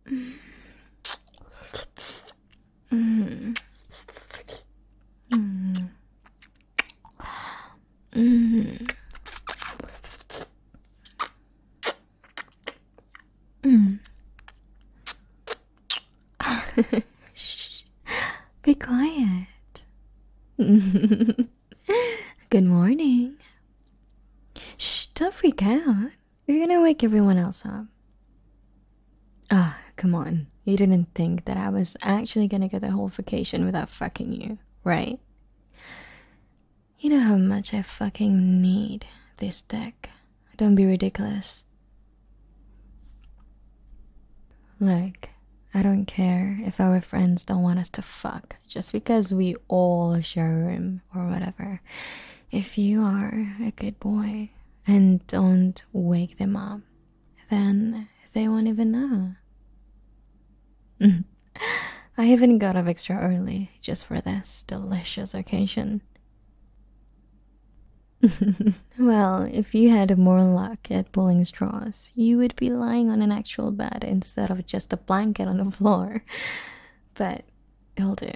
Mm. Mm. Mm. Mm. Shh. Be quiet. Good morning. Shh, don't freak out. You're gonna wake everyone else up. Ah, come on. You didn't think that I was actually gonna get the whole vacation without fucking you, right? You know how much I fucking need this deck. Don't be ridiculous. Look, I don't care if our friends don't want us to fuck just because we all share a room or whatever. If you are a good boy and don't wake them up, then they won't even know. I even got up extra early just for this delicious occasion. Well, if you had more luck at pulling straws, you would be lying on an actual bed instead of just a blanket on the floor. But it'll do.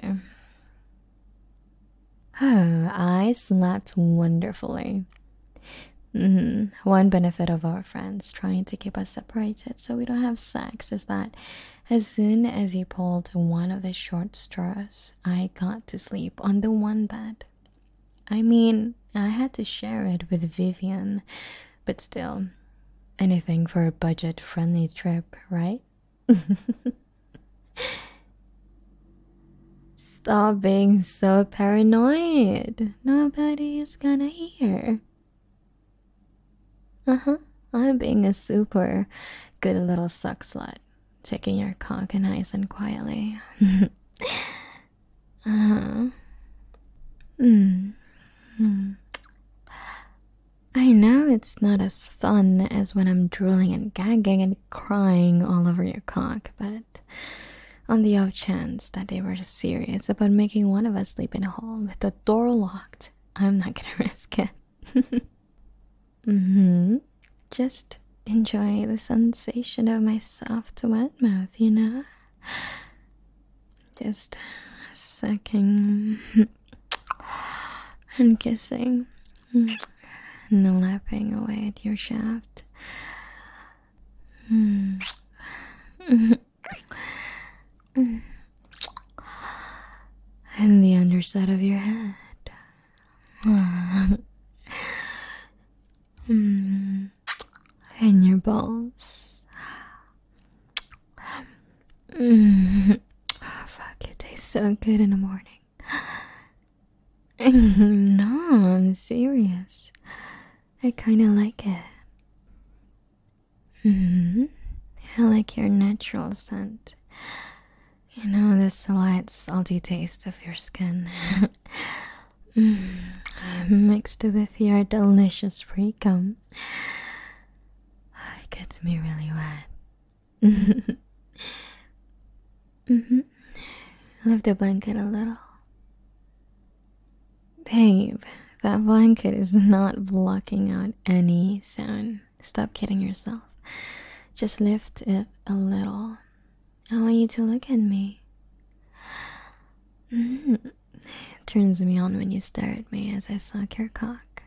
Oh, I slept wonderfully. One benefit of our friends trying to keep us separated so we don't have sex is that as soon as you pulled one of the short straws, I got to sleep on the one bed. I mean, I had to share it with Vivian, but still, anything for a budget-friendly trip, right? Stop being so paranoid. Nobody is gonna hear. I'm being a super good little suck slut, taking your cock nice and quietly. uh-huh. I know it's not as fun as when I'm drooling and gagging and crying all over your cock, but on the off chance that they were serious about making one of us sleep in a hall with the door locked, I'm not gonna risk it. Just enjoy the sensation of my soft wet mouth, you know? Just sucking and kissing and lapping away at your shaft. And the underside of your head. And your balls. Oh, fuck, it tastes so good in the morning. No, I'm serious. I kinda like it. I like your natural scent. You know, the slight salty taste of your skin. Mixed with your delicious pre-cum. It gets me really wet. Lift the blanket a little. Babe, that blanket is not blocking out any sound. Stop kidding yourself. Just lift it a little. I want you to look at me. It turns me on when you stare at me as I suck your cock.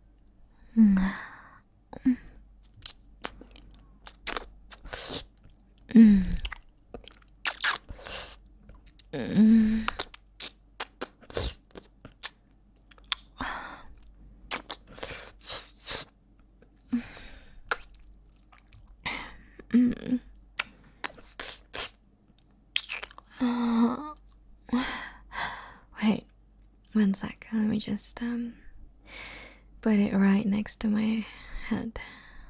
Wait, 1 sec. Let me just put it right next to my head.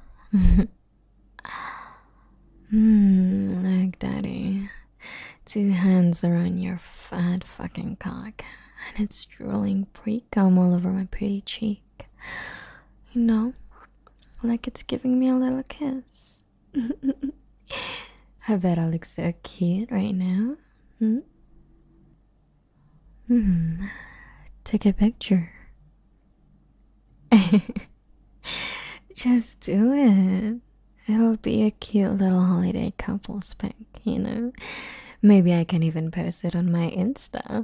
Look, daddy. 2 hands around your fat fucking cock, and it's drooling pre-cum all over my pretty cheek. You know, like it's giving me a little kiss. I bet I look so cute right now. Take a picture. Just do it. It'll be a cute little holiday couple's pic. you know? Maybe I can even post it on my Insta.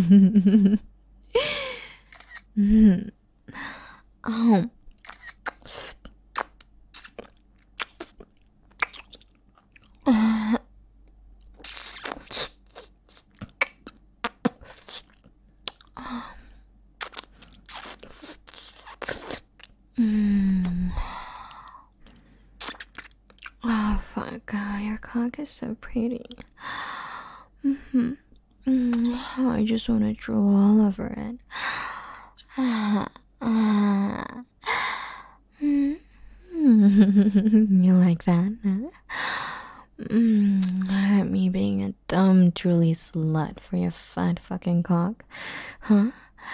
Oh. Oh, fuck. Your cock is so pretty. I just want to drool all over it. You like that? Me being a dumb, drooly slut for your fat fucking cock, huh?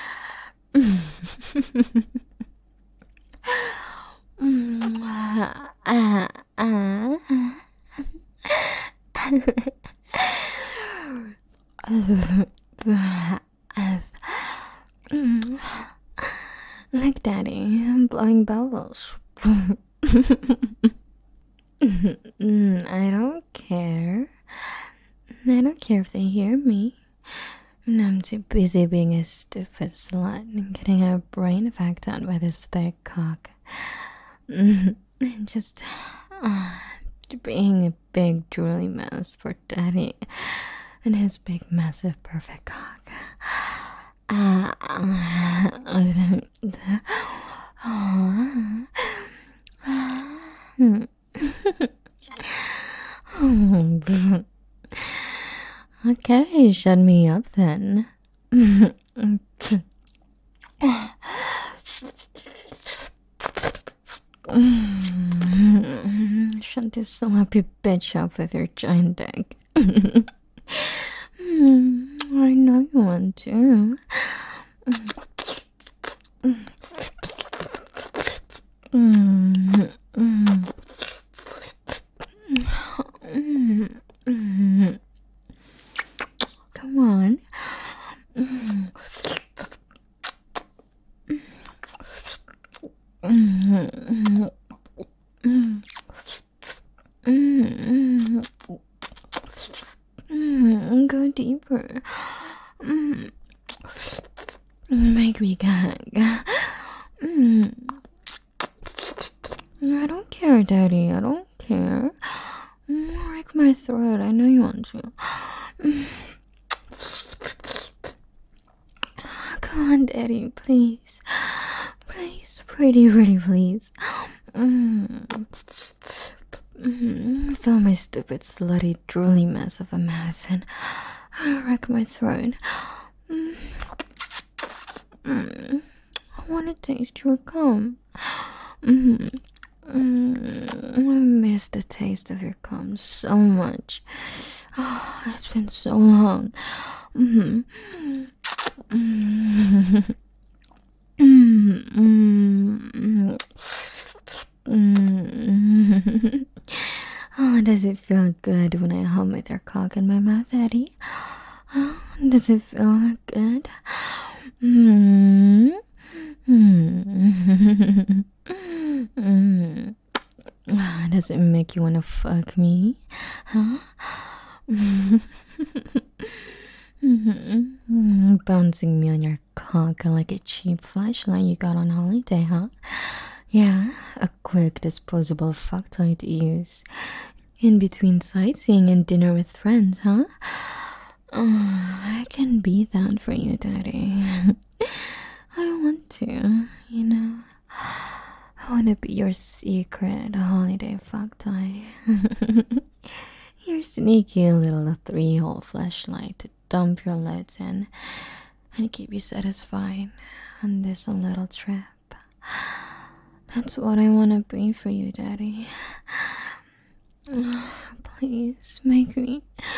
Like daddy, I'm blowing bubbles. I don't care. I don't care if they hear me. I'm too busy being a stupid slut and getting a brain fucked out by this thick cock. Just being a big drooly mess for daddy and his big massive perfect cock. Okay, shut me up then. Shut this sloppy bitch up with your giant dick. I know you want to. Come on. Go deeper. Make me gag. I don't care, daddy. I don't care. Wreck my throat. I know you want to. Come on, daddy, please. Please, pretty, please. Fill my stupid, slutty, drooly mess of a mouth and wreck my throat. I want to taste your cum. I miss the taste of your cum so much. Oh, it's been so long. Oh, does it feel good when I hum with your cock in my mouth, Eddie? Oh, does it feel good? Does it make you want to fuck me? Huh? Bouncing me on your cock like a cheap flashlight you got on holiday, huh? Yeah, a quick disposable fuck toy to use in between sightseeing and dinner with friends, huh? Oh, I can be that for you, daddy. I want to, you know. I want to be your secret holiday fuck toy. Your sneaky little 3-hole flashlight to dump your loads in and keep you satisfied on this little trip. That's what I want to be for you, daddy. Please, make me.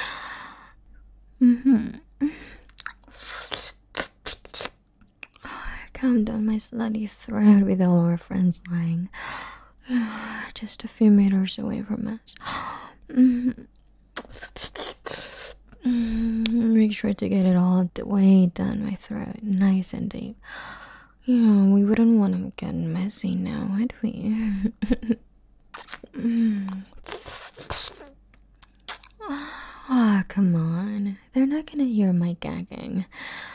Calm down my slutty throat with all our friends lying just a few meters away from us. Make sure to get it all the way down my throat, nice and deep. You know, we wouldn't want to get messy now, would we? come on. They're not gonna hear my gagging.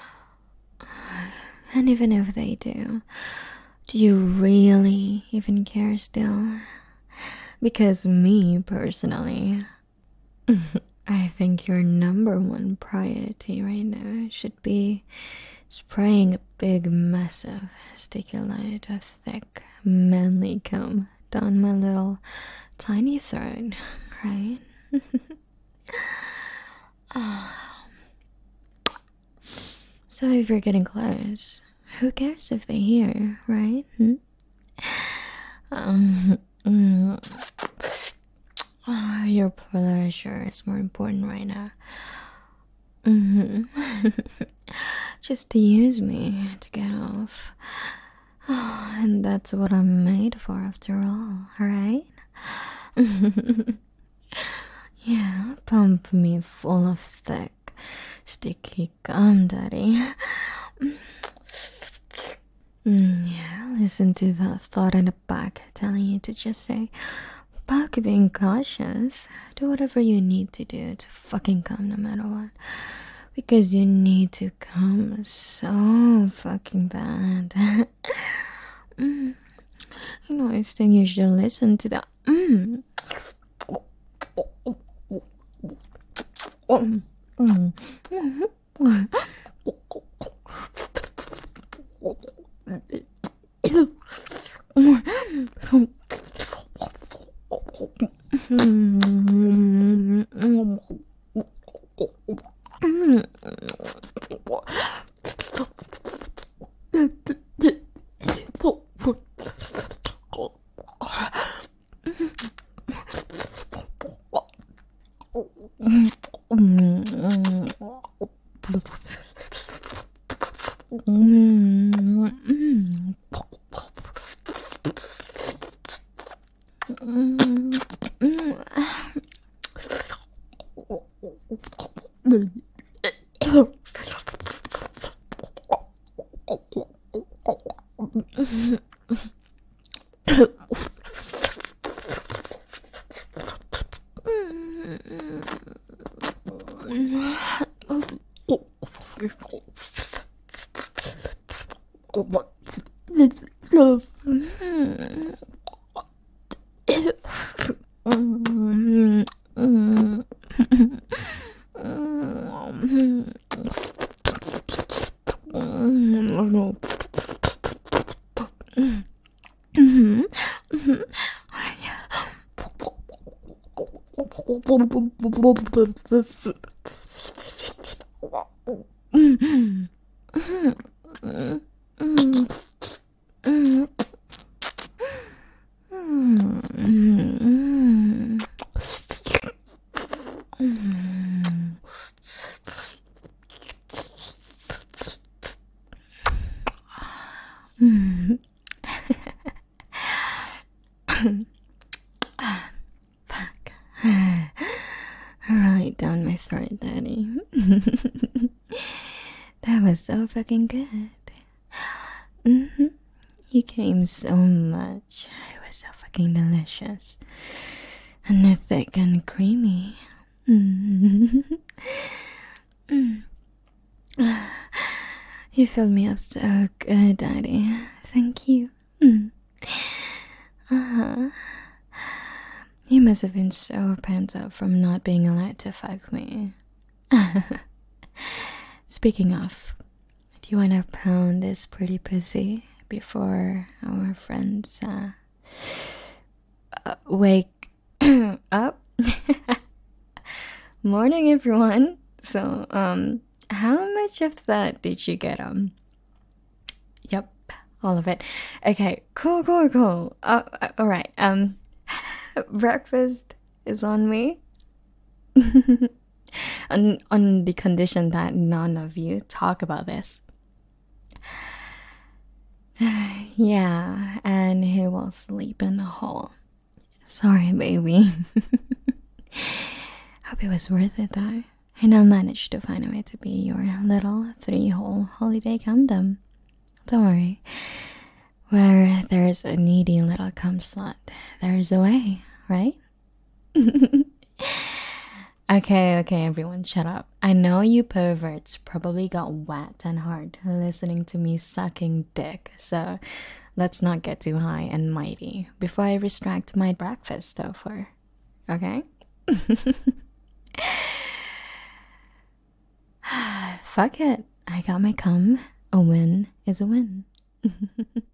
And even if they do you really even care still? Because me, personally, I think your number one priority right now should be spraying a big, massive, sticky light of thick, manly cum down my little tiny throat, right? So if you're getting close, who cares if they hear, right? Your pleasure is more important right now. Just use me to get off. And that's what I'm made for after all, right? Yeah, pump me full of thick, sticky gum, daddy. Yeah, listen to that thought in the back telling you to just say, fuck being cautious. Do whatever you need to do to fucking come no matter what. Because you need to come so fucking bad. You know, I think you should listen to that. Fuck. Right down my throat, daddy. That was so fucking good. You came so much. It was so fucking delicious. And thick and creamy. You filled me up so good, daddy. Thank you. You must have been so pent up from not being allowed to fuck me. Speaking of, do you want to pound this pretty pussy before our friends wake up? Morning, everyone. So, how much of that did you get? Yep, all of it. Okay, cool. All right. Breakfast is on me. on the condition that none of you talk about this. Yeah, and he will sleep in the hall. Sorry, baby. Hope it was worth it, though. And I managed to find a way to be your little 3-hole holiday condom. Don't worry. Where there's a needy little cum slot, there's a way, right? Okay, okay, everyone, shut up. I know you perverts probably got wet and hard listening to me sucking dick, so let's not get too high and mighty before I restrict my breakfast offer. Okay? Fuck it. I got my cum. A win is a win.